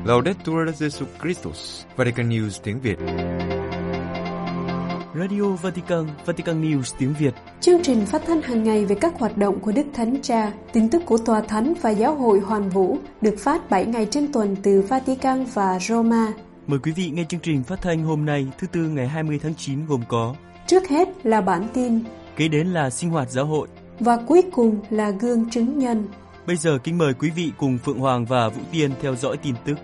Laudetur Jesus Christus, Vatican News tiếng Việt. Radio Vatican, Vatican News tiếng Việt. Chương trình phát thanh hàng ngày về các hoạt động của Đức Thánh Cha, tin tức của Tòa Thánh và Giáo hội Hoàn Vũ được phát 7 ngày trên tuần từ Vatican và Roma. Mời quý vị nghe chương trình phát thanh hôm nay, thứ Tư ngày 20 tháng 9 gồm có: trước hết là bản tin, kế đến là sinh hoạt giáo hội và cuối cùng là gương chứng nhân. Bây giờ kính mời quý vị cùng Phượng Hoàng và Vũ Tiên theo dõi tin tức.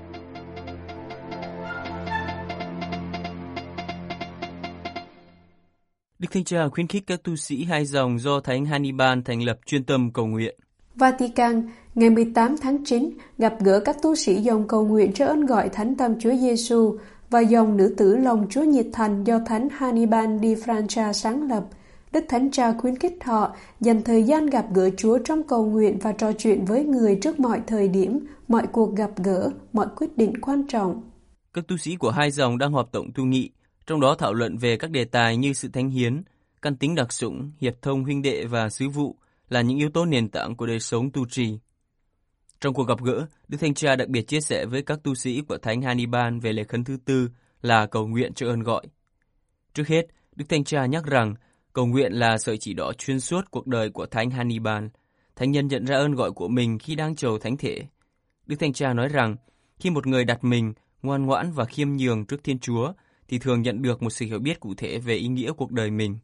Đức Thánh Cha khuyến khích các tu sĩ hai dòng do Thánh Hannibal thành lập chuyên tâm cầu nguyện. Vatican, ngày 18 tháng 9, gặp gỡ các tu sĩ dòng cầu nguyện cho ơn gọi Thánh Tâm Chúa Giêsu và dòng nữ tử lòng Chúa nhiệt thành do Thánh Hannibal di Francia sáng lập. Đức Thánh Cha khuyến khích họ dành thời gian gặp gỡ Chúa trong cầu nguyện và trò chuyện với người trước mọi thời điểm, mọi cuộc gặp gỡ, mọi quyết định quan trọng. Các tu sĩ của hai dòng đang họp tổng tu nghị, trong đó thảo luận về các đề tài như sự thánh hiến, căn tính đặc sủng, hiệp thông huynh đệ và sứ vụ là những yếu tố nền tảng của đời sống tu trì. Trong cuộc gặp gỡ, Đức Thánh Cha đặc biệt chia sẻ với các tu sĩ của Thánh Hannibal về lễ khấn thứ tư là cầu nguyện cho ơn gọi. Trước hết, Đức Thánh Cha nhắc rằng cầu nguyện là sợi chỉ đỏ xuyên suốt cuộc đời của Thánh Hannibal. Thánh nhân nhận ra ơn gọi của mình khi đang chầu thánh thể. Đức Thánh Cha nói rằng khi một người đặt mình ngoan ngoãn và khiêm nhường trước Thiên Chúa thì thường nhận được một sự hiểu biết cụ thể về ý nghĩa cuộc đời mình.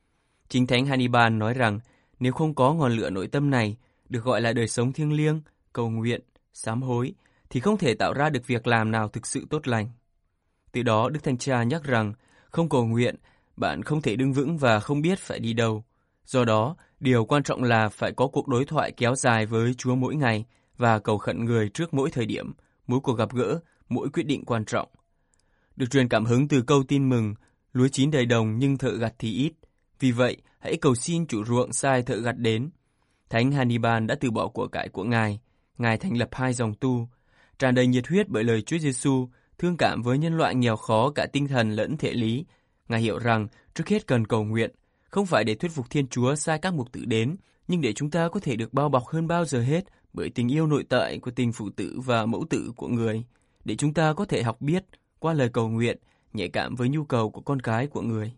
Chính Thánh Hannibal nói rằng nếu không có ngọn lửa nội tâm này, được gọi là đời sống thiêng liêng, cầu nguyện, sám hối, thì không thể tạo ra được việc làm nào thực sự tốt lành. Từ đó, Đức Thánh Cha nhắc rằng không cầu nguyện, bạn không thể đứng vững và không biết phải đi đâu. Do đó, điều quan trọng là phải có cuộc đối thoại kéo dài với Chúa mỗi ngày và cầu khẩn người trước mỗi thời điểm, mỗi cuộc gặp gỡ, mỗi quyết định quan trọng. Được truyền cảm hứng từ câu tin mừng, lúa chín đầy đồng nhưng thợ gặt thì ít. Vì vậy, hãy cầu xin chủ ruộng sai thợ gặt đến. Thánh Hannibal đã từ bỏ của cải của Ngài. Ngài thành lập hai dòng tu, tràn đầy nhiệt huyết bởi lời Chúa Giêsu, thương cảm với nhân loại nghèo khó cả tinh thần lẫn thể lý. Ngài hiểu rằng trước hết cần cầu nguyện, không phải để thuyết phục Thiên Chúa sai các mục tử đến, nhưng để chúng ta có thể được bao bọc hơn bao giờ hết bởi tình yêu nội tại của tình phụ tử và mẫu tử của người, để chúng ta có thể học biết qua lời cầu nguyện, nhạy cảm với nhu cầu của con cái của người.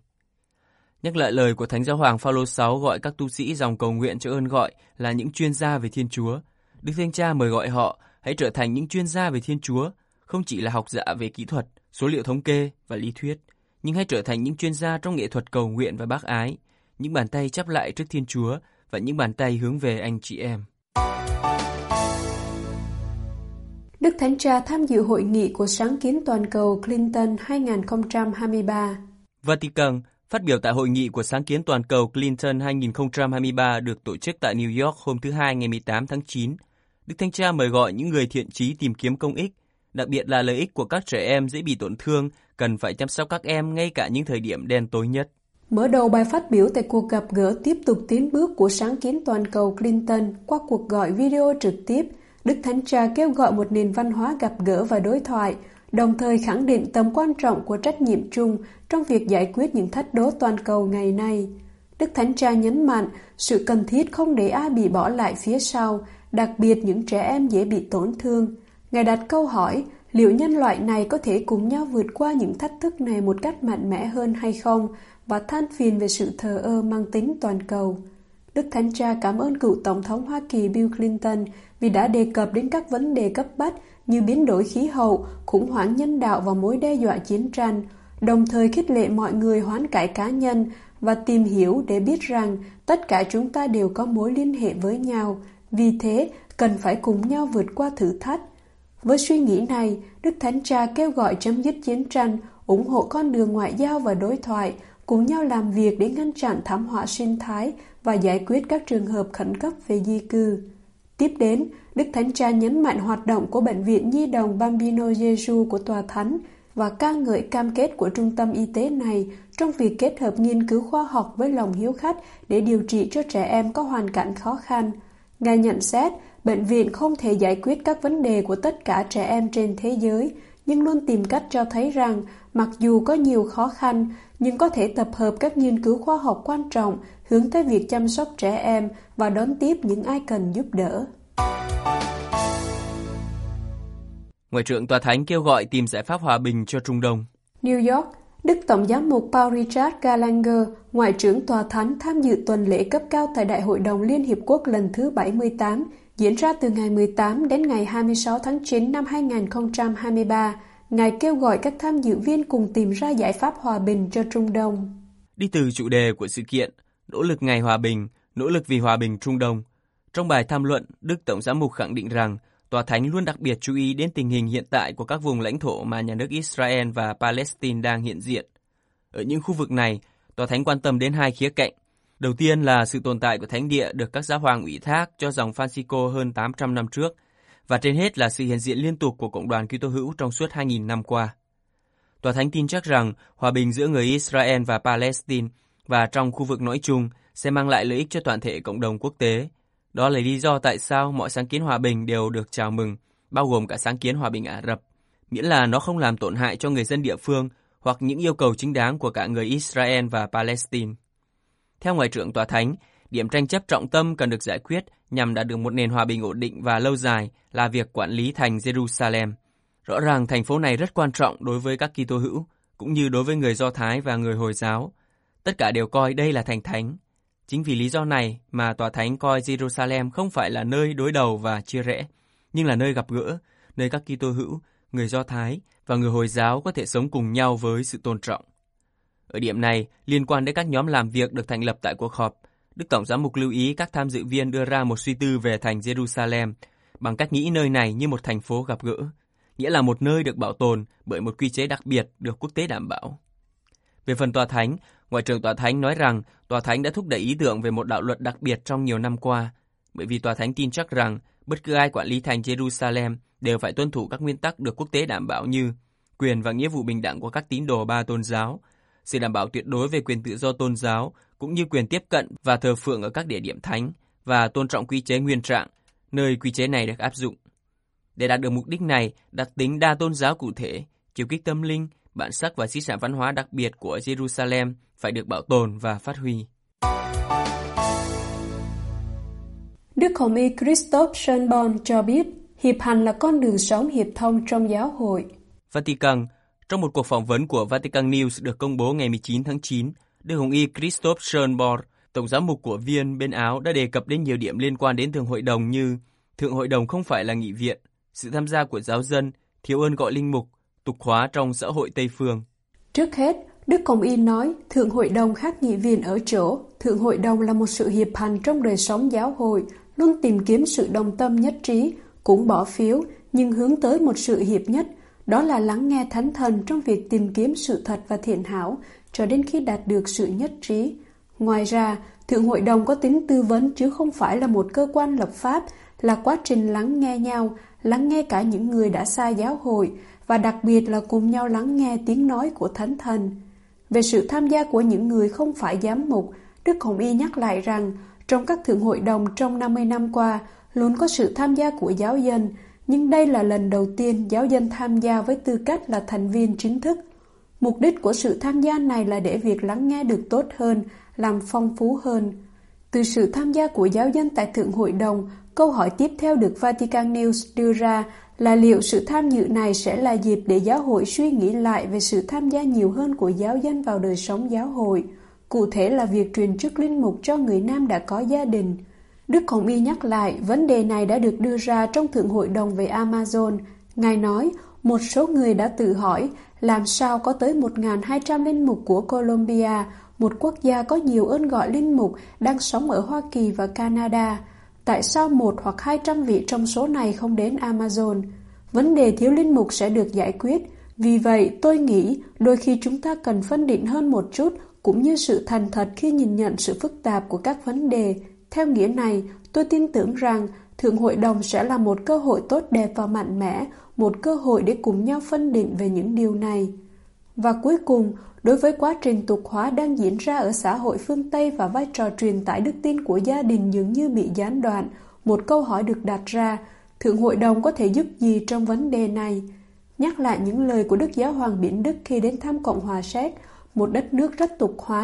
Nhắc lại lời của Thánh Giáo Hoàng Phaolô VI gọi các tu sĩ dòng cầu nguyện cho ơn gọi là những chuyên gia về Thiên Chúa. Đức Thánh Cha mời gọi họ hãy trở thành những chuyên gia về Thiên Chúa, không chỉ là học giả về kỹ thuật, số liệu thống kê và lý thuyết, nhưng hãy trở thành những chuyên gia trong nghệ thuật cầu nguyện và bác ái, những bàn tay chắp lại trước Thiên Chúa và những bàn tay hướng về anh chị em. Đức Thánh Cha tham dự hội nghị của sáng kiến toàn cầu Clinton 2023. Vatican phát biểu tại hội nghị của sáng kiến toàn cầu Clinton 2023 được tổ chức tại New York hôm thứ Hai ngày 18 tháng 9. Đức Thánh Cha mời gọi những người thiện chí tìm kiếm công ích, đặc biệt là lợi ích của các trẻ em dễ bị tổn thương, cần phải chăm sóc các em ngay cả những thời điểm đen tối nhất. Mở đầu bài phát biểu tại cuộc gặp gỡ tiếp tục tiến bước của sáng kiến toàn cầu Clinton qua cuộc gọi video trực tiếp, Đức Thánh Cha kêu gọi một nền văn hóa gặp gỡ và đối thoại, đồng thời khẳng định tầm quan trọng của trách nhiệm chung trong việc giải quyết những thách đố toàn cầu ngày nay. Đức Thánh Cha nhấn mạnh sự cần thiết không để ai bị bỏ lại phía sau, đặc biệt những trẻ em dễ bị tổn thương. Ngài đặt câu hỏi, liệu nhân loại này có thể cùng nhau vượt qua những thách thức này một cách mạnh mẽ hơn hay không, và than phiền về sự thờ ơ mang tính toàn cầu. Đức Thánh Cha cảm ơn cựu Tổng thống Hoa Kỳ Bill Clinton vì đã đề cập đến các vấn đề cấp bách như biến đổi khí hậu, khủng hoảng nhân đạo và mối đe dọa chiến tranh, đồng thời khích lệ mọi người hoán cải cá nhân và tìm hiểu để biết rằng tất cả chúng ta đều có mối liên hệ với nhau, vì thế cần phải cùng nhau vượt qua thử thách. Với suy nghĩ này, Đức Thánh Cha kêu gọi chấm dứt chiến tranh, ủng hộ con đường ngoại giao và đối thoại, cùng nhau làm việc để ngăn chặn thảm họa sinh thái và giải quyết các trường hợp khẩn cấp về di cư. Tiếp đến, Đức Thánh Cha nhấn mạnh hoạt động của Bệnh viện Nhi đồng Bambino Gesù của Tòa Thánh và ca ngợi cam kết của trung tâm y tế này trong việc kết hợp nghiên cứu khoa học với lòng hiếu khách để điều trị cho trẻ em có hoàn cảnh khó khăn. Ngài nhận xét, bệnh viện không thể giải quyết các vấn đề của tất cả trẻ em trên thế giới, nhưng luôn tìm cách cho thấy rằng mặc dù có nhiều khó khăn, nhưng có thể tập hợp các nghiên cứu khoa học quan trọng hướng tới việc chăm sóc trẻ em và đón tiếp những ai cần giúp đỡ. Ngoại trưởng Tòa Thánh kêu gọi tìm giải pháp hòa bình cho Trung Đông. New York, Đức Tổng giám mục Paul Richard Gallagher, Ngoại trưởng Tòa Thánh tham dự tuần lễ cấp cao tại Đại hội đồng Liên Hiệp Quốc lần thứ 78, diễn ra từ ngày 18 đến ngày 26 tháng 9 năm 2023. Ngài kêu gọi các tham dự viên cùng tìm ra giải pháp hòa bình cho Trung Đông. Đi từ chủ đề của sự kiện, nỗ lực ngày hòa bình, nỗ lực vì hòa bình Trung Đông. Trong bài tham luận, Đức Tổng giám mục khẳng định rằng Tòa Thánh luôn đặc biệt chú ý đến tình hình hiện tại của các vùng lãnh thổ mà nhà nước Israel và Palestine đang hiện diện. Ở những khu vực này, Tòa Thánh quan tâm đến hai khía cạnh. Đầu tiên là sự tồn tại của thánh địa được các giáo hoàng ủy thác cho dòng Francisco hơn 800 năm trước, và trên hết là sự hiện diện liên tục của cộng đoàn Kitô hữu trong suốt 2.000 năm qua. Tòa Thánh tin chắc rằng hòa bình giữa người Israel và Palestine và trong khu vực nói chung sẽ mang lại lợi ích cho toàn thể cộng đồng quốc tế. Đó là lý do tại sao mọi sáng kiến hòa bình đều được chào mừng, bao gồm cả sáng kiến hòa bình Ả Rập, miễn là nó không làm tổn hại cho người dân địa phương hoặc những yêu cầu chính đáng của cả người Israel và Palestine. Theo Ngoại trưởng Tòa Thánh, điểm tranh chấp trọng tâm cần được giải quyết nhằm đạt được một nền hòa bình ổn định và lâu dài là việc quản lý thành Jerusalem. Rõ ràng thành phố này rất quan trọng đối với các Kitô hữu, cũng như đối với người Do Thái và người Hồi giáo. Tất cả đều coi đây là thành thánh. Chính vì lý do này mà Tòa Thánh coi Jerusalem không phải là nơi đối đầu và chia rẽ, nhưng là nơi gặp gỡ, nơi các Kitô hữu, người Do Thái và người Hồi giáo có thể sống cùng nhau với sự tôn trọng. Ở điểm này, liên quan đến các nhóm làm việc được thành lập tại cuộc họp, Đức Tổng giám mục lưu ý các tham dự viên đưa ra một suy tư về thành Jerusalem bằng cách nghĩ nơi này như một thành phố gặp gỡ, nghĩa là một nơi được bảo tồn bởi một quy chế đặc biệt được quốc tế đảm bảo. Về phần Tòa Thánh, Ngoại trưởng Tòa Thánh nói rằng Tòa Thánh đã thúc đẩy ý tưởng về một đạo luật đặc biệt trong nhiều năm qua, bởi vì Tòa Thánh tin chắc rằng bất cứ ai quản lý thành Jerusalem đều phải tuân thủ các nguyên tắc được quốc tế đảm bảo như quyền và nghĩa vụ bình đẳng của các tín đồ ba tôn giáo, sự đảm bảo tuyệt đối về quyền tự do tôn giáo, cũng như quyền tiếp cận và thờ phượng ở các địa điểm thánh, và tôn trọng quy chế nguyên trạng, nơi quy chế này được áp dụng. Để đạt được mục đích này, đặc tính đa tôn giáo cụ thể, chiều kích tâm linh, bản sắc và di sản văn hóa đặc biệt của Jerusalem phải được bảo tồn và phát huy. Đức Hồng y Christoph Schönborn cho biết, hiệp hành là con đường sống hiệp thông trong giáo hội. Vatican, trong một cuộc phỏng vấn của Vatican News được công bố ngày 19 tháng 9, Đức Hồng y Christoph Schönborn, Tổng giám mục của Viên bên Áo đã đề cập đến nhiều điểm liên quan đến Thượng Hội đồng như Thượng Hội đồng không phải là nghị viện, sự tham gia của giáo dân, thiếu ơn gọi linh mục, tục hóa trong xã hội Tây phương. Trước hết, Đức Hồng y nói Thượng Hội đồng khác nghị viện ở chỗ, Thượng Hội đồng là một sự hiệp hành trong đời sống giáo hội, luôn tìm kiếm sự đồng tâm nhất trí, cũng bỏ phiếu, nhưng hướng tới một sự hiệp nhất, đó là lắng nghe Thánh Thần trong việc tìm kiếm sự thật và thiện hảo, cho đến khi đạt được sự nhất trí. Ngoài ra, Thượng Hội đồng có tính tư vấn chứ không phải là một cơ quan lập pháp, là quá trình lắng nghe nhau, lắng nghe cả những người đã xa giáo hội, và đặc biệt là cùng nhau lắng nghe tiếng nói của Thánh Thần. Về sự tham gia của những người không phải giám mục, Đức Hồng y nhắc lại rằng, trong các Thượng Hội đồng trong 50 năm qua, luôn có sự tham gia của giáo dân, nhưng đây là lần đầu tiên giáo dân tham gia với tư cách là thành viên chính thức. Mục đích của sự tham gia này là để việc lắng nghe được tốt hơn, làm phong phú hơn. Từ sự tham gia của giáo dân tại Thượng Hội đồng, câu hỏi tiếp theo được Vatican News đưa ra là liệu sự tham dự này sẽ là dịp để giáo hội suy nghĩ lại về sự tham gia nhiều hơn của giáo dân vào đời sống giáo hội, cụ thể là việc truyền chức linh mục cho người nam đã có gia đình. Đức Hồng y nhắc lại, vấn đề này đã được đưa ra trong Thượng Hội đồng về Amazon. Ngài nói, một số người đã tự hỏi, làm sao có tới 1.200 linh mục của Colombia, một quốc gia có nhiều ơn gọi linh mục, đang sống ở Hoa Kỳ và Canada. Tại sao 1 hoặc 200 vị trong số này không đến Amazon? Vấn đề thiếu linh mục sẽ được giải quyết. Vì vậy, tôi nghĩ đôi khi chúng ta cần phân định hơn một chút, cũng như sự thành thật khi nhìn nhận sự phức tạp của các vấn đề. Theo nghĩa này, tôi tin tưởng rằng Thượng Hội đồng sẽ là một cơ hội tốt đẹp và mạnh mẽ, một cơ hội để cùng nhau phân định về những điều này. Và cuối cùng, đối với quá trình tục hóa đang diễn ra ở xã hội phương Tây và vai trò truyền tải đức tin của gia đình dường như bị gián đoạn, một câu hỏi được đặt ra, Thượng Hội đồng có thể giúp gì trong vấn đề này? Nhắc lại những lời của Đức Giáo hoàng Biển Đức khi đến thăm Cộng hòa Séc, một đất nước rất tục hóa,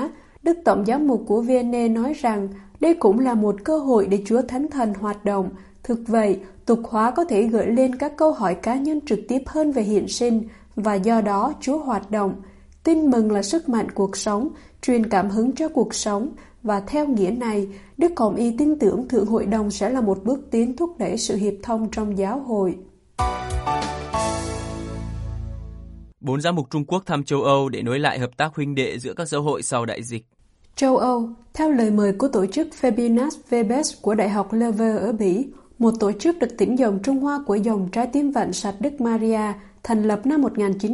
Đức Tổng giám mục của Vienne nói rằng đây cũng là một cơ hội để Chúa Thánh Thần hoạt động. Thực vậy, tục hóa có thể gợi lên các câu hỏi cá nhân trực tiếp hơn về hiện sinh, và do đó Chúa hoạt động. Tin mừng là sức mạnh cuộc sống, truyền cảm hứng cho cuộc sống, và theo nghĩa này, Đức Hồng Y tin tưởng Thượng Hội đồng sẽ là một bước tiến thúc đẩy sự hiệp thông trong giáo hội. 4 giám mục Trung Quốc thăm châu Âu để nối lại hợp tác huynh đệ giữa các giáo hội sau đại dịch. Châu Âu, theo lời mời của tổ chức Fabinas Vebes của Đại học Leuven ở Bỉ, một tổ chức được tỉnh dòng Trung Hoa của dòng Trái Tim Vạn Sạch Đức Maria, thành lập năm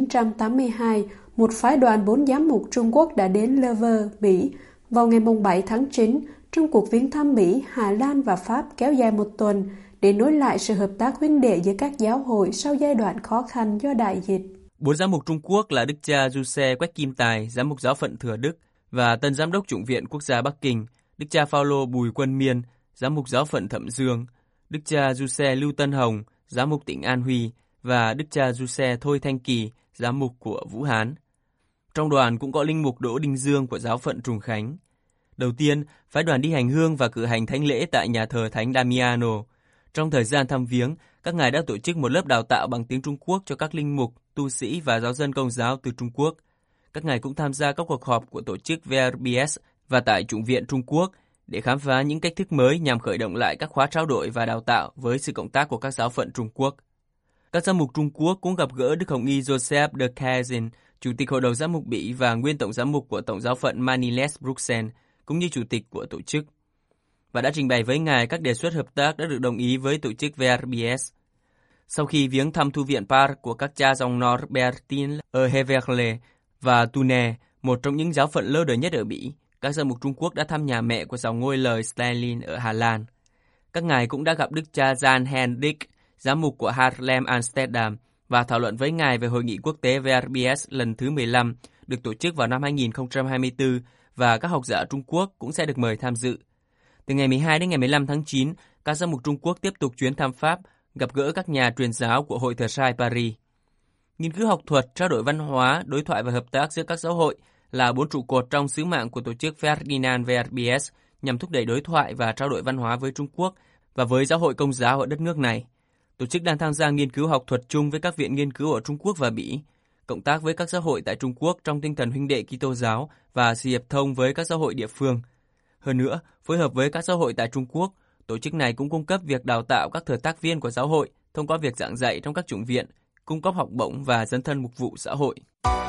1982, một phái đoàn 4 giám mục Trung Quốc đã đến Leuven, Bỉ, vào ngày 7 tháng 9, trong cuộc viếng thăm Bỉ, Hà Lan và Pháp kéo dài một tuần, để nối lại sự hợp tác huynh đệ giữa các giáo hội sau giai đoạn khó khăn do đại dịch. 4 giám mục Trung Quốc là Đức cha Giuse Quách Kim Tài, giám mục giáo phận Thừa Đức, và tân giám đốc Chủng viện Quốc gia Bắc Kinh, Đức cha Phaolô Bùi Quân Miên, giám mục giáo phận Thẩm Dương, Đức cha Giuse Lưu Tân Hồng, giám mục tỉnh An Huy, và Đức cha Giuse Thôi Thanh Kỳ, giám mục của Vũ Hán. Trong đoàn cũng có linh mục Đỗ Đình Dương của giáo phận Trùng Khánh. Đầu tiên, phái đoàn đi hành hương và cử hành thánh lễ tại nhà thờ Thánh Damiano. Trong thời gian thăm viếng, các ngài đã tổ chức một lớp đào tạo bằng tiếng Trung Quốc cho các linh mục, tu sĩ và giáo dân Công giáo từ Trung Quốc. Các ngài cũng tham gia các cuộc họp của tổ chức VRBS và tại Chủng viện Trung Quốc để khám phá những cách thức mới nhằm khởi động lại các khóa trao đổi và đào tạo với sự cộng tác của các giáo phận Trung Quốc. Các giám mục Trung Quốc cũng gặp gỡ Đức Hồng Y Joseph de Kazin, Chủ tịch Hội đồng Giám mục Bỉ và nguyên Tổng giám mục của Tổng giáo phận Maniles Bruxelles, cũng như Chủ tịch của tổ chức, và đã trình bày với ngài các đề xuất hợp tác đã được đồng ý với tổ chức VRBS. Sau khi viếng thăm Thư viện Par của các cha dòng Norbertin ở Heverlee và Tune, một trong những giáo phận lâu đời nhất ở Bỉ, các giám mục Trung Quốc đã thăm nhà mẹ của dòng Ngôi Lời Stalin ở Hà Lan. Các ngài cũng đã gặp Đức cha Jan Hendrik, giám mục của Haarlem Amsterdam, và thảo luận với ngài về hội nghị quốc tế VRBS lần thứ 15 được tổ chức vào năm 2024, và các học giả Trung Quốc cũng sẽ được mời tham dự. Từ ngày 12 đến ngày 15 tháng 9, các giám mục Trung Quốc tiếp tục chuyến thăm Pháp, gặp gỡ các nhà truyền giáo của Hội Thờ Sai Paris. Nghiên cứu học thuật, trao đổi văn hóa, đối thoại và hợp tác giữa các giáo hội là 4 trụ cột trong sứ mạng của tổ chức Ferdinand VRBS nhằm thúc đẩy đối thoại và trao đổi văn hóa với Trung Quốc và với giáo hội Công giáo ở đất nước này. Tổ chức đang tham gia nghiên cứu học thuật chung với các viện nghiên cứu ở Trung Quốc và Bỉ, cộng tác với các giáo hội tại Trung Quốc trong tinh thần huynh đệ Kitô giáo và sự hiệp thông với các giáo hội địa phương. Hơn nữa, phối hợp với các giáo hội tại Trung Quốc, tổ chức này cũng cung cấp việc đào tạo các thừa tác viên của giáo hội thông qua việc giảng dạy trong các chủng viện, cung cấp học bổng và dấn thân mục vụ xã hội.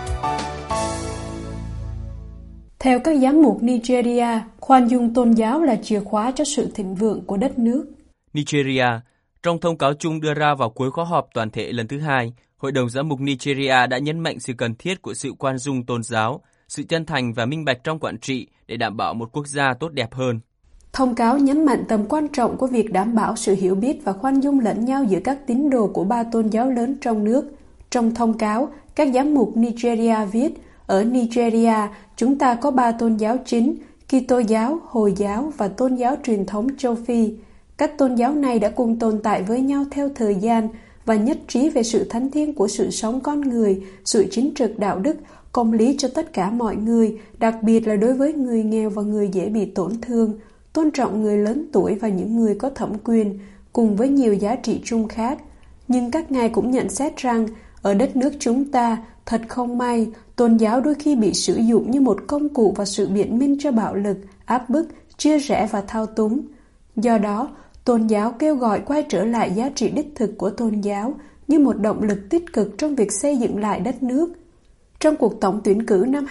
Theo các giám mục Nigeria, khoan dung tôn giáo là chìa khóa cho sự thịnh vượng của đất nước. Nigeria, trong thông cáo chung đưa ra vào cuối khóa họp toàn thể lần thứ 2, Hội đồng Giám mục Nigeria đã nhấn mạnh sự cần thiết của sự khoan dung tôn giáo, sự chân thành và minh bạch trong quản trị để đảm bảo một quốc gia tốt đẹp hơn. Thông cáo nhấn mạnh tầm quan trọng của việc đảm bảo sự hiểu biết và khoan dung lẫn nhau giữa các tín đồ của 3 tôn giáo lớn trong nước. Trong thông cáo, các giám mục Nigeria viết, ở Nigeria, chúng ta có 3 tôn giáo chính, Kitô giáo, Hồi giáo và tôn giáo truyền thống châu Phi. Các tôn giáo này đã cùng tồn tại với nhau theo thời gian và nhất trí về sự thánh thiêng của sự sống con người, sự chính trực đạo đức, công lý cho tất cả mọi người, đặc biệt là đối với người nghèo và người dễ bị tổn thương, tôn trọng người lớn tuổi và những người có thẩm quyền, cùng với nhiều giá trị chung khác. Nhưng các ngài cũng nhận xét rằng, ở đất nước chúng ta, thật không may, tôn giáo đôi khi bị sử dụng như một công cụ và sự biện minh cho bạo lực, áp bức, chia rẽ và thao túng. Do đó, tôn giáo kêu gọi quay trở lại giá trị đích thực của tôn giáo như một động lực tích cực trong việc xây dựng lại đất nước. Trong cuộc tổng tuyển cử năm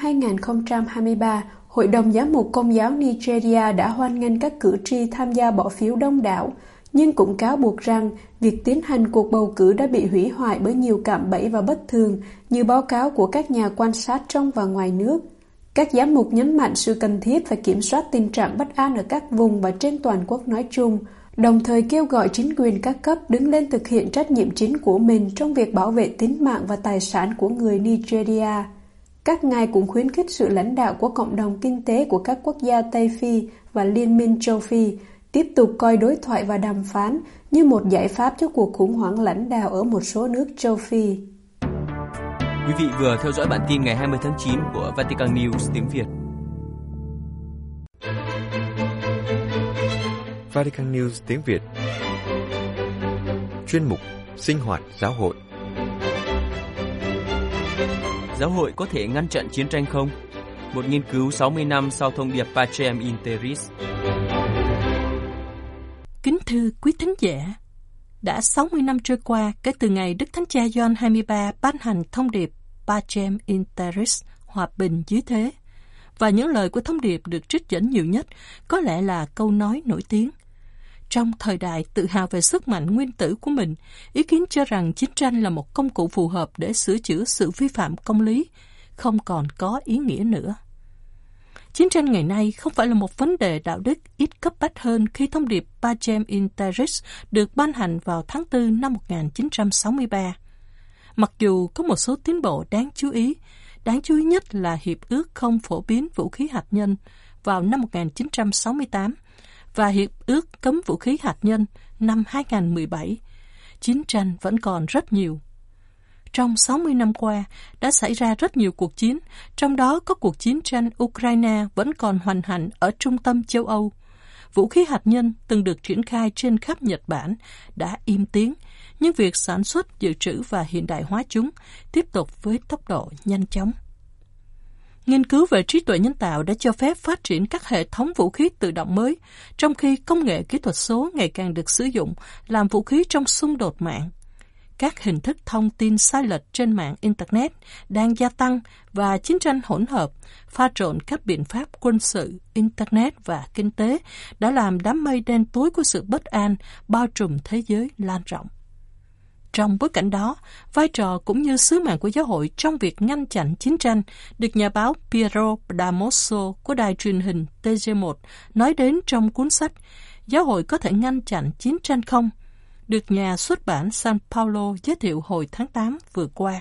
2023, Hội đồng Giám mục Công giáo Nigeria đã hoan nghênh các cử tri tham gia bỏ phiếu đông đảo, nhưng cũng cáo buộc rằng việc tiến hành cuộc bầu cử đã bị hủy hoại bởi nhiều cạm bẫy và bất thường như báo cáo của các nhà quan sát trong và ngoài nước. Các giám mục nhấn mạnh sự cần thiết phải kiểm soát tình trạng bất an ở các vùng và trên toàn quốc nói chung, đồng thời kêu gọi chính quyền các cấp đứng lên thực hiện trách nhiệm chính của mình trong việc bảo vệ tính mạng và tài sản của người Nigeria. Các ngài cũng khuyến khích sự lãnh đạo của cộng đồng kinh tế của các quốc gia Tây Phi và Liên minh châu Phi tiếp tục coi đối thoại và đàm phán như một giải pháp cho cuộc khủng hoảng lãnh đạo ở một số nước châu Phi. Quý vị vừa theo dõi bản tin ngày 20 tháng 9 của Vatican News tiếng Việt. Vatican News tiếng Việt. Chuyên mục Sinh hoạt giáo hội. Giáo hội có thể ngăn chặn chiến tranh không? Một nghiên cứu 60 năm sau thông điệp Pacem in Terris. Kính thưa quý thính giả, đã 60 năm trôi qua kể từ ngày Đức Thánh Cha Gioan 23 ban hành thông điệp Pacem in Terris, hòa bình dưới thế. Và những lời của thông điệp được trích dẫn nhiều nhất có lẽ là câu nói nổi tiếng. Trong thời đại tự hào về sức mạnh nguyên tử của mình, ý kiến cho rằng chiến tranh là một công cụ phù hợp để sửa chữa sự vi phạm công lý, không còn có ý nghĩa nữa. Chiến tranh ngày nay không phải là một vấn đề đạo đức ít cấp bách hơn khi thông điệp Pacem in Terris được ban hành vào tháng 4 năm 1963. Mặc dù có một số tiến bộ đáng chú ý nhất là Hiệp ước không phổ biến vũ khí hạt nhân vào năm 1968 và Hiệp ước cấm vũ khí hạt nhân năm 2017, chiến tranh vẫn còn rất nhiều. Trong 60 năm qua, đã xảy ra rất nhiều cuộc chiến, trong đó có cuộc chiến tranh Ukraine vẫn còn hoành hành ở trung tâm châu Âu. Vũ khí hạt nhân từng được triển khai trên khắp Nhật Bản đã im tiếng, nhưng việc sản xuất, dự trữ và hiện đại hóa chúng tiếp tục với tốc độ nhanh chóng. Nghiên cứu về trí tuệ nhân tạo đã cho phép phát triển các hệ thống vũ khí tự động mới, trong khi công nghệ kỹ thuật số ngày càng được sử dụng làm vũ khí trong xung đột mạng. Các hình thức thông tin sai lệch trên mạng Internet đang gia tăng và chiến tranh hỗn hợp, pha trộn các biện pháp quân sự, Internet và kinh tế đã làm đám mây đen tối của sự bất an bao trùm thế giới lan rộng. Trong bối cảnh đó, vai trò cũng như sứ mạng của giáo hội trong việc ngăn chặn chiến tranh được nhà báo Piero Damoso của đài truyền hình TG1 nói đến trong cuốn sách Giáo hội có thể ngăn chặn chiến tranh không? Được nhà xuất bản San Paulo giới thiệu hồi tháng 8 vừa qua.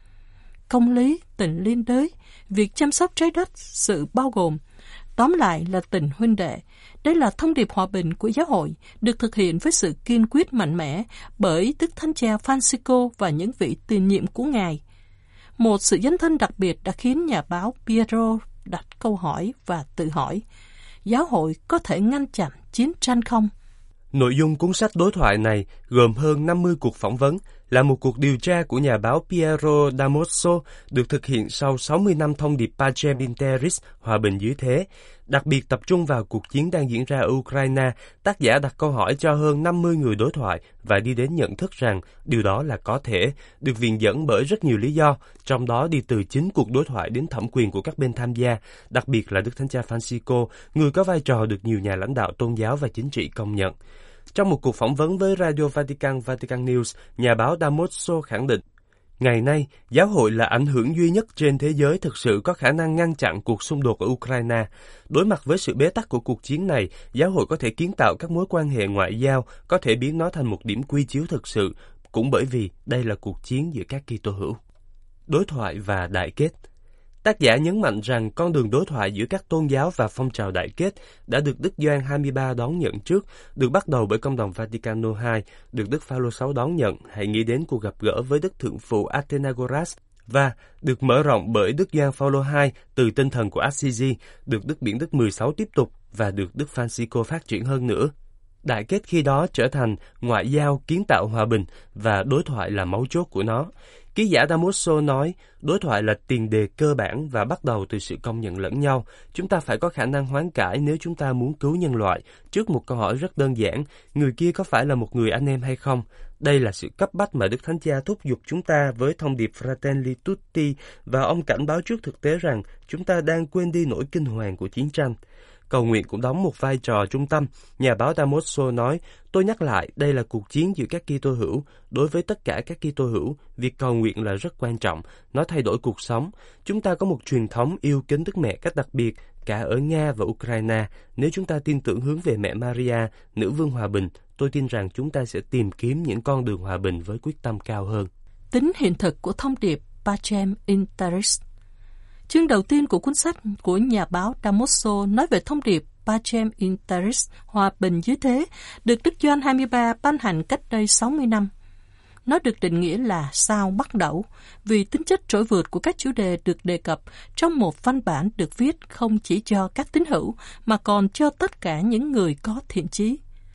Công lý, tình liên đới, việc chăm sóc trái đất, sự bao gồm, tóm lại là tình huynh đệ. Đây là thông điệp hòa bình của giáo hội, được thực hiện với sự kiên quyết mạnh mẽ bởi Đức Thánh Cha Francisco và những vị tiền nhiệm của Ngài. Một sự dấn thân đặc biệt đã khiến nhà báo Piero đặt câu hỏi và tự hỏi, giáo hội có thể ngăn chặn chiến tranh không? Nội dung cuốn sách đối thoại này gồm hơn 50 cuộc phỏng vấn, là một cuộc điều tra của nhà báo Piero Damoso được thực hiện sau 60 năm thông điệp Pacem in Terris, hòa bình dưới thế. Đặc biệt tập trung vào cuộc chiến đang diễn ra ở Ukraine, tác giả đặt câu hỏi cho hơn 50 người đối thoại và đi đến nhận thức rằng điều đó là có thể, được viện dẫn bởi rất nhiều lý do, trong đó đi từ chính cuộc đối thoại đến thẩm quyền của các bên tham gia, đặc biệt là Đức Thánh Cha Francisco, người có vai trò được nhiều nhà lãnh đạo tôn giáo và chính trị công nhận. Trong một cuộc phỏng vấn với Radio Vatican News, nhà báo Damoso khẳng định, ngày nay, giáo hội là ảnh hưởng duy nhất trên thế giới thực sự có khả năng ngăn chặn cuộc xung đột ở Ukraine. Đối mặt với sự bế tắc của cuộc chiến này, giáo hội có thể kiến tạo các mối quan hệ ngoại giao, có thể biến nó thành một điểm quy chiếu thực sự, cũng bởi vì đây là cuộc chiến giữa các Kitô hữu. Đối thoại và đại kết. Tác giả nhấn mạnh rằng con đường đối thoại giữa các tôn giáo và phong trào đại kết đã được Đức Gioan 23 đón nhận trước, được bắt đầu bởi Công đồng Vaticano II, được Đức Phaolô 6 đón nhận, hãy nghĩ đến cuộc gặp gỡ với Đức Thượng phụ Athenagoras, và được mở rộng bởi Đức Gioan Phaolô II từ tinh thần của Assisi, được Đức Biển Đức 16 tiếp tục và được Đức Francisco phát triển hơn nữa. Đại kết khi đó trở thành ngoại giao kiến tạo hòa bình và đối thoại là mấu chốt của nó. Ký giả Damoso nói, đối thoại là tiền đề cơ bản và bắt đầu từ sự công nhận lẫn nhau. Chúng ta phải có khả năng hoán cải nếu chúng ta muốn cứu nhân loại. Trước một câu hỏi rất đơn giản, người kia có phải là một người anh em hay không? Đây là sự cấp bách mà Đức Thánh Cha thúc giục chúng ta với thông điệp Fratelli Tutti, và ông cảnh báo trước thực tế rằng chúng ta đang quên đi nỗi kinh hoàng của chiến tranh. Cầu nguyện cũng đóng một vai trò trung tâm. Nhà báo Damoso nói, tôi nhắc lại, đây là cuộc chiến giữa các Kitô hữu. Đối với tất cả các Kitô hữu, việc cầu nguyện là rất quan trọng. Nó thay đổi cuộc sống. Chúng ta có một truyền thống yêu kính Đức Mẹ cách đặc biệt, cả ở Nga và Ukraine. Nếu chúng ta tin tưởng hướng về mẹ Maria, nữ vương hòa bình, tôi tin rằng chúng ta sẽ tìm kiếm những con đường hòa bình với quyết tâm cao hơn. Tính hiện thực của thông điệp Pacem in Terris. Chương đầu tiên của cuốn sách của nhà báo Damoso nói về thông điệp Pacem in Terris, hòa bình dưới thế, được Đức Gioan 23 ban hành cách đây 60 năm. Nó được định nghĩa là sao bắt đầu, vì tính chất trỗi vượt của các chủ đề được đề cập trong một văn bản được viết không chỉ cho các tín hữu, mà còn cho tất cả những người có thiện chí.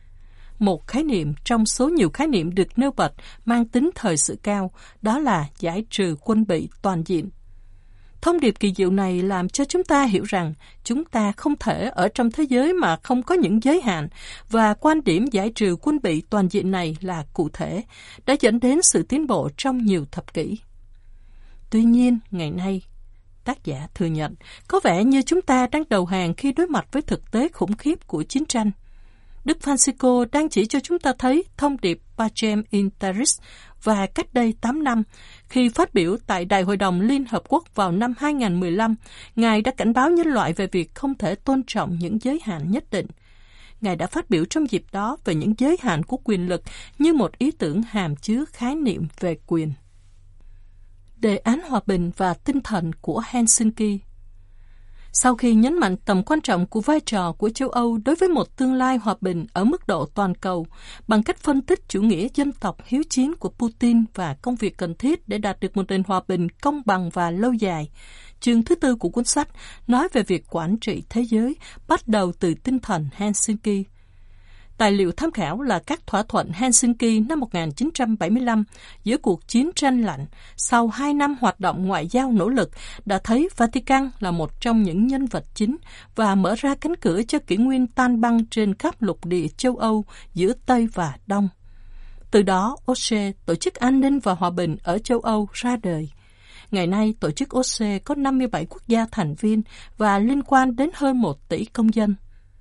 một khái niệm trong số nhiều khái niệm được nêu bật mang tính thời sự cao, đó là giải trừ quân bị toàn diện. Thông điệp kỳ diệu này làm cho chúng ta hiểu rằng chúng ta không thể ở trong thế giới mà không có những giới hạn, và quan điểm giải trừ quân bị toàn diện này là cụ thể, đã dẫn đến sự tiến bộ trong nhiều thập kỷ. Tuy nhiên, ngày nay, tác giả thừa nhận, có vẻ như chúng ta đang đầu hàng khi đối mặt với thực tế khủng khiếp của chiến tranh. Đức Francisco đang chỉ cho chúng ta thấy thông điệp Pacem in Terris, và cách đây 8 năm, khi phát biểu tại Đại hội đồng Liên Hợp Quốc vào năm 2015, Ngài đã cảnh báo nhân loại về việc không thể tôn trọng những giới hạn nhất định. Ngài đã phát biểu trong dịp đó về những giới hạn của quyền lực như một ý tưởng hàm chứa khái niệm về quyền. Đề án hòa bình và tinh thần của Helsinki. Sau khi nhấn mạnh tầm quan trọng của vai trò của châu Âu đối với một tương lai hòa bình ở mức độ toàn cầu, bằng cách phân tích chủ nghĩa dân tộc hiếu chiến của Putin và công việc cần thiết để đạt được một nền hòa bình công bằng và lâu dài, chương thứ 4 của cuốn sách nói về việc quản trị thế giới bắt đầu từ tinh thần Helsinki. Tài liệu tham khảo là các thỏa thuận Helsinki năm 1975 giữa cuộc chiến tranh lạnh. Sau 2 năm hoạt động ngoại giao nỗ lực, đã thấy Vatican là một trong những nhân vật chính và mở ra cánh cửa cho kỷ nguyên tan băng trên khắp lục địa châu Âu giữa Tây và Đông. Từ đó, OSCE, Tổ chức An ninh và Hòa bình ở châu Âu, ra đời. Ngày nay, tổ chức OSCE có 57 quốc gia thành viên và liên quan đến hơn 1 tỷ công dân.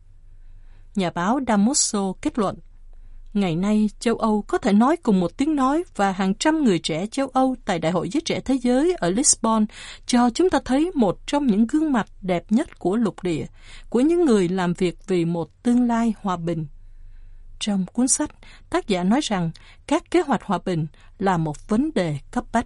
Nhà báo Damoso kết luận, ngày nay châu Âu có thể nói cùng một tiếng nói, và hàng trăm người trẻ châu Âu tại Đại hội Giới Trẻ Thế Giới ở Lisbon cho chúng ta thấy một trong những gương mặt đẹp nhất của lục địa, của những người làm việc vì một tương lai hòa bình. Trong cuốn sách, tác giả nói rằng các kế hoạch hòa bình là một vấn đề cấp bách.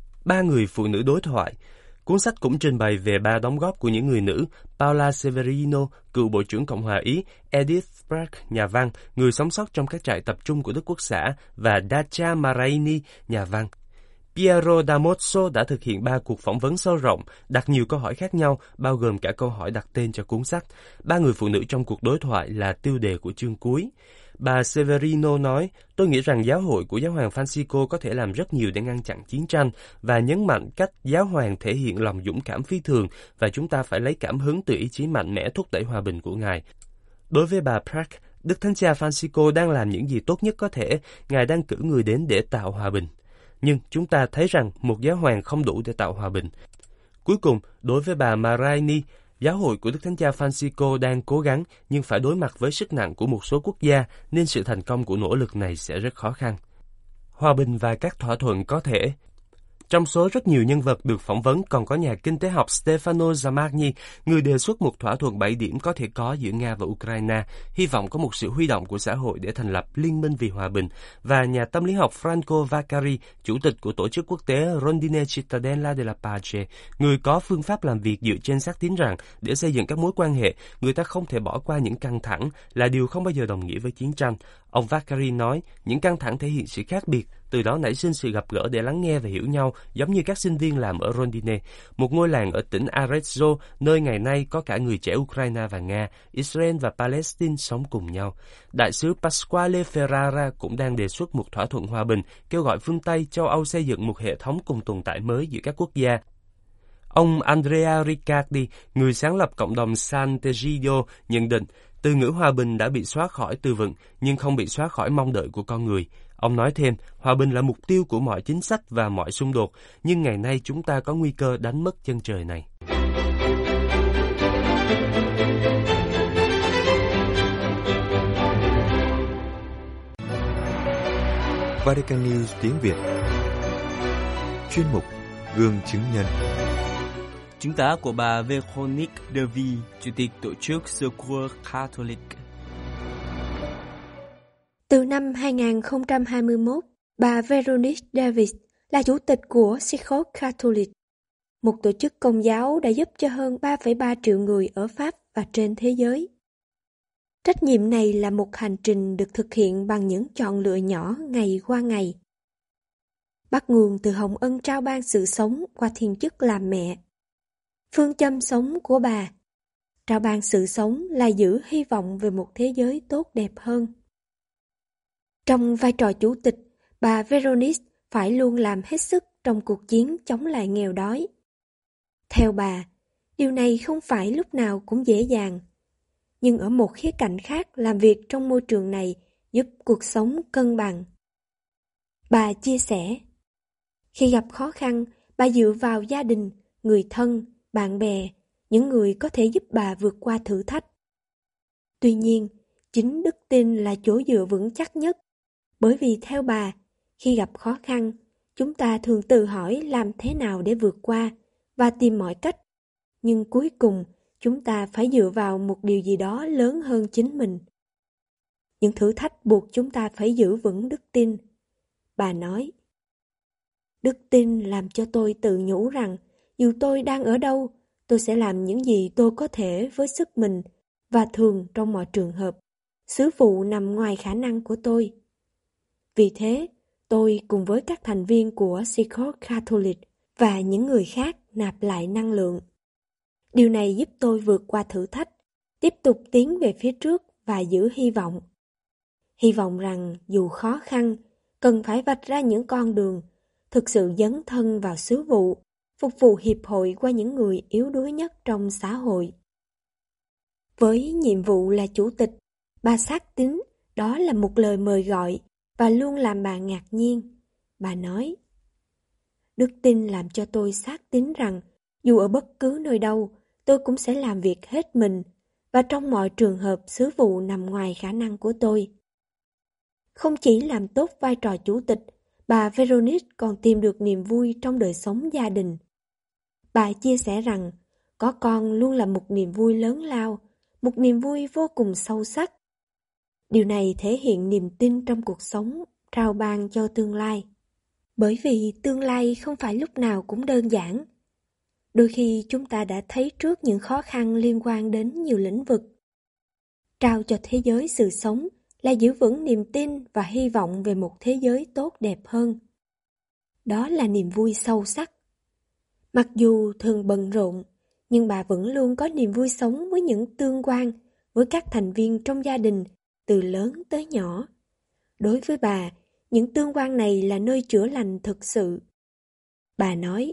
3 người phụ nữ đối thoại. Cuốn sách cũng trình bày về 3 đóng góp của những người nữ: Paola Severino, cựu Bộ trưởng Cộng hòa Ý; Edith Sprach, nhà văn, người sống sót trong các trại tập trung của Đức Quốc xã; và Dacia Maraini, nhà văn. Piero Damoso đã thực hiện 3 cuộc phỏng vấn sâu rộng, đặt nhiều câu hỏi khác nhau, bao gồm cả câu hỏi đặt tên cho cuốn sách. 3 người phụ nữ trong cuộc đối thoại là tiêu đề của chương cuối. Bà Severino nói, tôi nghĩ rằng giáo hội của giáo hoàng Francisco có thể làm rất nhiều để ngăn chặn chiến tranh, và nhấn mạnh cách giáo hoàng thể hiện lòng dũng cảm phi thường, và chúng ta phải lấy cảm hứng từ ý chí mạnh mẽ thúc đẩy hòa bình của Ngài. Đối với bà Pratt, Đức Thánh Cha Francisco đang làm những gì tốt nhất có thể, Ngài đang cử người đến để tạo hòa bình. Nhưng chúng ta thấy rằng một giáo hoàng không đủ để tạo hòa bình. Cuối cùng, đối với bà Maraini, giáo hội của Đức Thánh Cha Francisco đang cố gắng nhưng phải đối mặt với sức nặng của một số quốc gia, nên sự thành công của nỗ lực này sẽ rất khó khăn. Hòa bình và các thỏa thuận có thể. Trong số rất nhiều nhân vật được phỏng vấn còn có nhà kinh tế học Stefano Zamagni, người đề xuất một thỏa thuận 7 điểm có thể có giữa Nga và Ukraine, hy vọng có một sự huy động của xã hội để thành lập Liên minh vì hòa bình, và nhà tâm lý học Franco Vaccari, chủ tịch của tổ chức quốc tế Rondine Cittadella della Pace, người có phương pháp làm việc dựa trên xác tín rằng để xây dựng các mối quan hệ, người ta không thể bỏ qua những căng thẳng, là điều không bao giờ đồng nghĩa với chiến tranh. Ông Vaccari nói, những căng thẳng thể hiện sự khác biệt, từ đó nảy sinh sự gặp gỡ để lắng nghe và hiểu nhau, giống như các sinh viên làm ở Rondine, một ngôi làng ở tỉnh Arezzo, nơi ngày nay có cả người trẻ Ukraine và Nga, Israel và Palestine sống cùng nhau. Đại sứ Pasquale Ferrara cũng đang đề xuất một thỏa thuận hòa bình, kêu gọi phương Tây, châu Âu xây dựng một hệ thống cùng tồn tại mới giữa các quốc gia. Ông Andrea Riccardi, người sáng lập cộng đồng Sant'Egidio, nhận định, từ ngữ hòa bình đã bị xóa khỏi từ vựng, nhưng không bị xóa khỏi mong đợi của con người. Ông nói thêm, hòa bình là mục tiêu của mọi chính sách và mọi xung đột, nhưng ngày nay chúng ta có nguy cơ đánh mất chân trời này. Vatican News tiếng Việt. Chuyên mục Gương chứng nhân. Chứng tá của bà Véronique Devy, Chủ tịch tổ chức Secours Catholique. Từ năm 2021, bà Véronique Davis là chủ tịch của Secours Catholique, một tổ chức công giáo đã giúp cho hơn 3,3 triệu người ở Pháp và trên thế giới. Trách nhiệm này là một hành trình được thực hiện bằng những chọn lựa nhỏ ngày qua ngày. Bắt nguồn từ hồng ân trao ban sự sống qua thiên chức làm mẹ. Phương châm sống của bà, trao ban sự sống là giữ hy vọng về một thế giới tốt đẹp hơn. Trong vai trò chủ tịch, bà Veronique phải luôn làm hết sức trong cuộc chiến chống lại nghèo đói. Theo bà, điều này không phải lúc nào cũng dễ dàng. Nhưng ở một khía cạnh khác, làm việc trong môi trường này giúp cuộc sống cân bằng. Bà chia sẻ, khi gặp khó khăn, bà dựa vào gia đình, người thân, bạn bè, những người có thể giúp bà vượt qua thử thách. Tuy nhiên, chính đức tin là chỗ dựa vững chắc nhất, bởi vì theo bà, khi gặp khó khăn, chúng ta thường tự hỏi làm thế nào để vượt qua và tìm mọi cách. Nhưng cuối cùng, chúng ta phải dựa vào một điều gì đó lớn hơn chính mình. Những thử thách buộc chúng ta phải giữ vững đức tin. Bà nói, đức tin làm cho tôi tự nhủ rằng dù tôi đang ở đâu, tôi sẽ làm những gì tôi có thể với sức mình và thường trong mọi trường hợp, sứ vụ nằm ngoài khả năng của tôi. Vì thế, tôi cùng với các thành viên của Seacoast Catholic và những người khác nạp lại năng lượng. Điều này giúp tôi vượt qua thử thách, tiếp tục tiến về phía trước và giữ hy vọng. Hy vọng rằng dù khó khăn, cần phải vạch ra những con đường, thực sự dấn thân vào sứ vụ, phục vụ hiệp hội qua những người yếu đuối nhất trong xã hội. Với nhiệm vụ là chủ tịch, bà xác tín đó là một lời mời gọi và luôn làm bà ngạc nhiên. Bà nói, đức tin làm cho tôi xác tín rằng dù ở bất cứ nơi đâu, tôi cũng sẽ làm việc hết mình và trong mọi trường hợp sứ vụ nằm ngoài khả năng của tôi. Không chỉ làm tốt vai trò chủ tịch, bà Veronique còn tìm được niềm vui trong đời sống gia đình. Bà chia sẻ rằng có con luôn là một niềm vui lớn lao, một niềm vui vô cùng sâu sắc. Điều này thể hiện niềm tin trong cuộc sống, trao ban cho tương lai. Bởi vì tương lai không phải lúc nào cũng đơn giản. Đôi khi chúng ta đã thấy trước những khó khăn liên quan đến nhiều lĩnh vực. Trao cho thế giới sự sống là giữ vững niềm tin và hy vọng về một thế giới tốt đẹp hơn. Đó là niềm vui sâu sắc. Mặc dù thường bận rộn, nhưng bà vẫn luôn có niềm vui sống với những tương quan với các thành viên trong gia đình, từ lớn tới nhỏ. Đối với bà, những tương quan này là nơi chữa lành thực sự. Bà nói,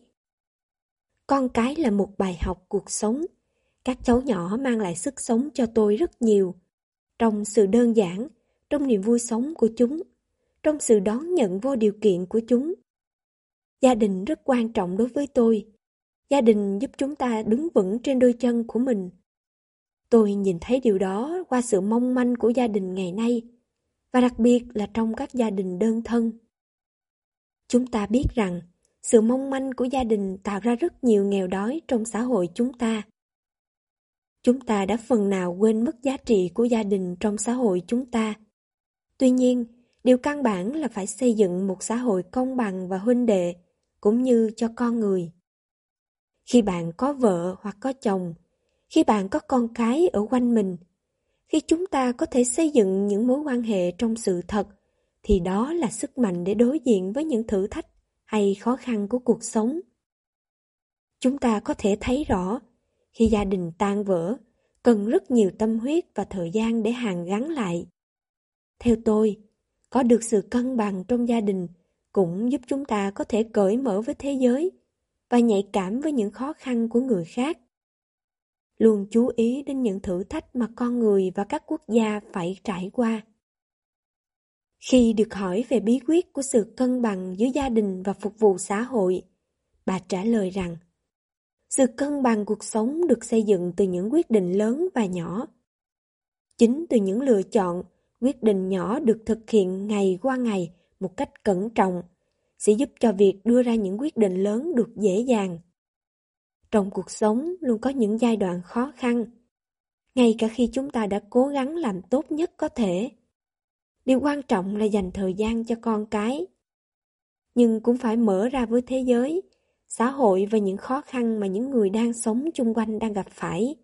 con cái là một bài học cuộc sống. Các cháu nhỏ mang lại sức sống cho tôi rất nhiều. Trong sự đơn giản, trong niềm vui sống của chúng, trong sự đón nhận vô điều kiện của chúng. Gia đình rất quan trọng đối với tôi. Gia đình giúp chúng ta đứng vững trên đôi chân của mình. Tôi nhìn thấy điều đó qua sự mong manh của gia đình ngày nay, và đặc biệt là trong các gia đình đơn thân. Chúng ta biết rằng, sự mong manh của gia đình tạo ra rất nhiều nghèo đói trong xã hội chúng ta. Chúng ta đã phần nào quên mất giá trị của gia đình trong xã hội chúng ta. Tuy nhiên, điều căn bản là phải xây dựng một xã hội công bằng và huynh đệ, cũng như cho con người. Khi bạn có vợ hoặc có chồng, khi bạn có con cái ở quanh mình, khi chúng ta có thể xây dựng những mối quan hệ trong sự thật, thì đó là sức mạnh để đối diện với những thử thách hay khó khăn của cuộc sống. Chúng ta có thể thấy rõ, khi gia đình tan vỡ, cần rất nhiều tâm huyết và thời gian để hàn gắn lại. Theo tôi, có được sự cân bằng trong gia đình cũng giúp chúng ta có thể cởi mở với thế giới và nhạy cảm với những khó khăn của người khác. Luôn chú ý đến những thử thách mà con người và các quốc gia phải trải qua. Khi được hỏi về bí quyết của sự cân bằng giữa gia đình và phục vụ xã hội, bà trả lời rằng, sự cân bằng cuộc sống được xây dựng từ những quyết định lớn và nhỏ. Chính từ những lựa chọn, quyết định nhỏ được thực hiện ngày qua ngày một cách cẩn trọng, sẽ giúp cho việc đưa ra những quyết định lớn được dễ dàng. Trong cuộc sống luôn có những giai đoạn khó khăn, ngay cả khi chúng ta đã cố gắng làm tốt nhất có thể. Điều quan trọng là dành thời gian cho con cái, nhưng cũng phải mở ra với thế giới, xã hội và những khó khăn mà những người đang sống chung quanh đang gặp phải.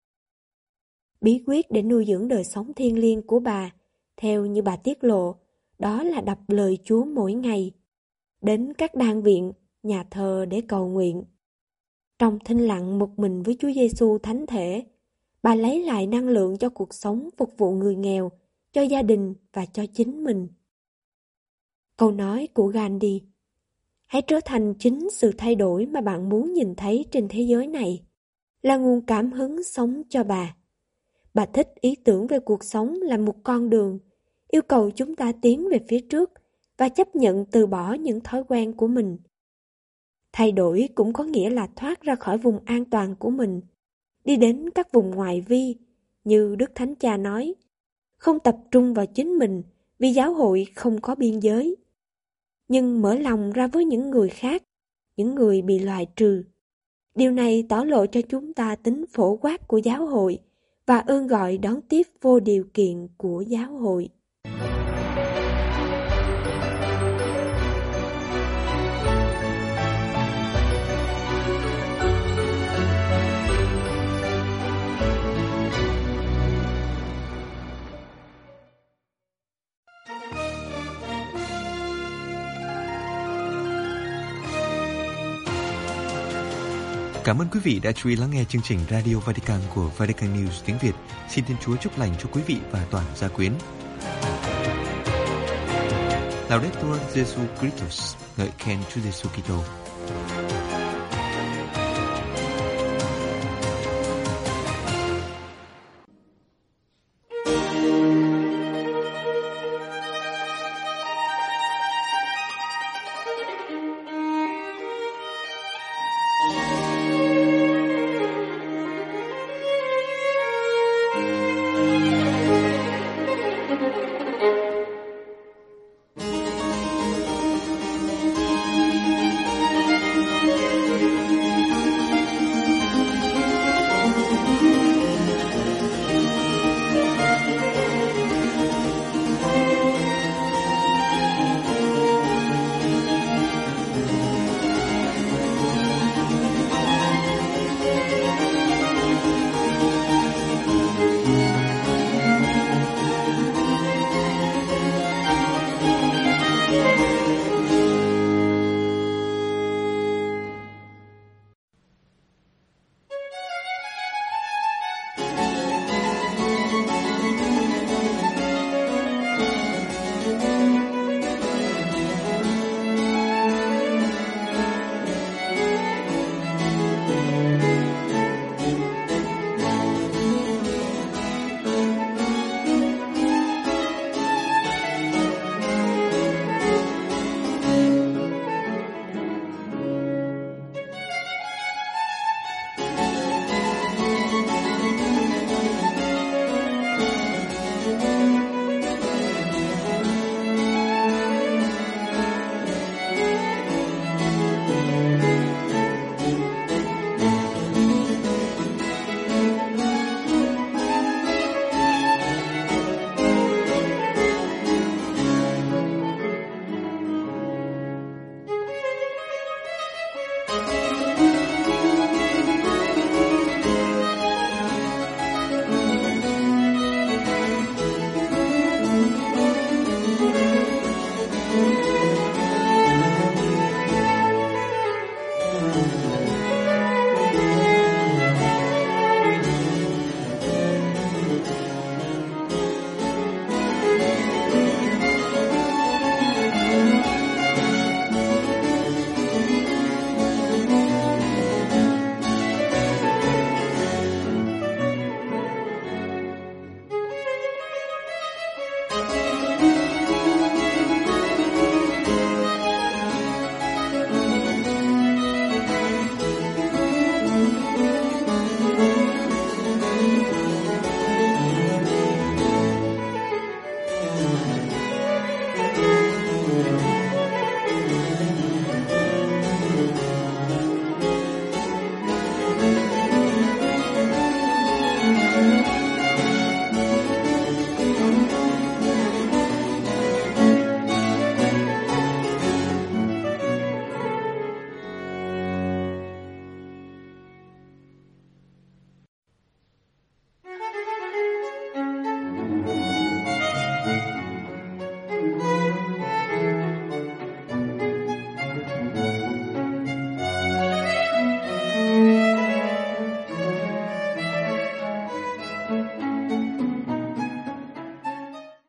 Bí quyết để nuôi dưỡng đời sống thiêng liêng của bà, theo như bà tiết lộ, đó là đọc lời Chúa mỗi ngày, đến các đan viện, nhà thờ để cầu nguyện. Trong thinh lặng một mình với Chúa Giêsu thánh thể, bà lấy lại năng lượng cho cuộc sống phục vụ người nghèo, cho gia đình và cho chính mình. câu nói của Gandhi. Hãy trở thành chính sự thay đổi mà bạn muốn nhìn thấy trên thế giới này, là nguồn cảm hứng sống cho bà. Bà thích ý tưởng về cuộc sống là một con đường, yêu cầu chúng ta tiến về phía trước và chấp nhận từ bỏ những thói quen của mình. Thay đổi cũng có nghĩa là thoát ra khỏi vùng an toàn của mình, đi đến các vùng ngoại vi, như Đức Thánh Cha nói, không tập trung vào chính mình vì giáo hội không có biên giới, nhưng mở lòng ra với những người khác, những người bị loại trừ. Điều này tỏ lộ cho chúng ta tính phổ quát của giáo hội và ơn gọi đón tiếp vô điều kiện của giáo hội. Cảm ơn quý vị đã chú ý lắng nghe chương trình Radio Vatican của Vatican News tiếng Việt. Xin Thiên Chúa chúc lành cho quý vị và toàn gia quyến. Laudetur Jesu Christus, ngợi khen Chúa Giêsu Kitô.